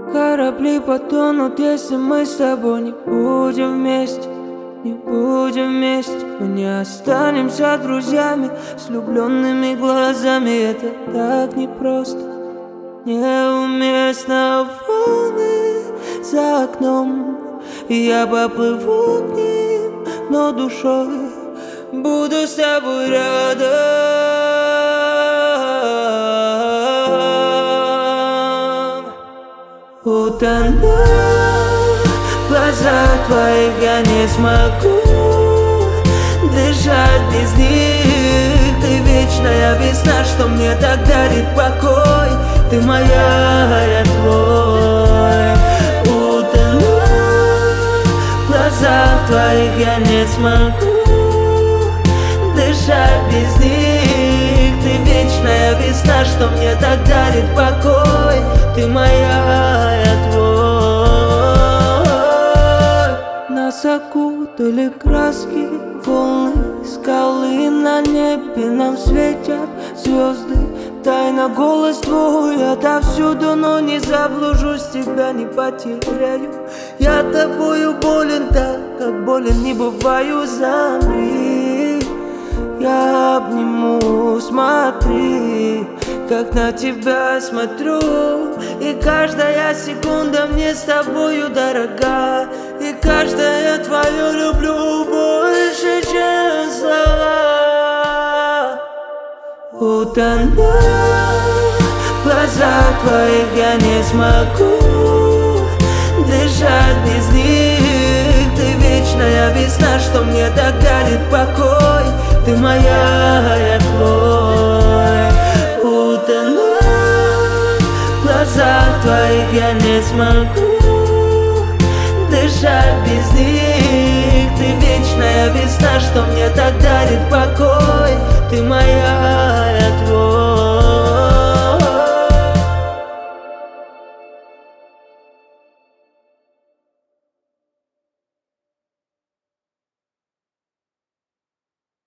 Корабли потонут, если мы с тобой не будем вместе. Не будем вместе, мы не останемся друзьями с влюбленными глазами. Это так непросто, неуместно. Волны за окном, и я поплыву к ним, но душой буду с тобой рядом. Утонуть в глазах твоих я не смогу дышать без них. Ты вечная весна, что мне так дарит покой. Ты моя, я твой. Утонуть в глазах твоих я не смогу дышать без них. Ты вечная весна, что мне так дарит покой. Ты моя, я твой. Нас окутали краски, волны, скалы на небе. Нам светят звезды, тайна голос твой отовсюду. Но не заблужусь, тебя не потеряю. Я тобою болен так, как болен не бываю. Замри, я обниму, смотри, как на тебя смотрю. И каждая секунда мне с тобою дорога. И каждое твое люблю больше, чем слова. Утонуть в глазах твоих я не смогу дышать без них. Ты вечная весна, что мне так дарит покой. Ты моя, я твой. Утонуть в глазах твоих я не смогу дышать без них.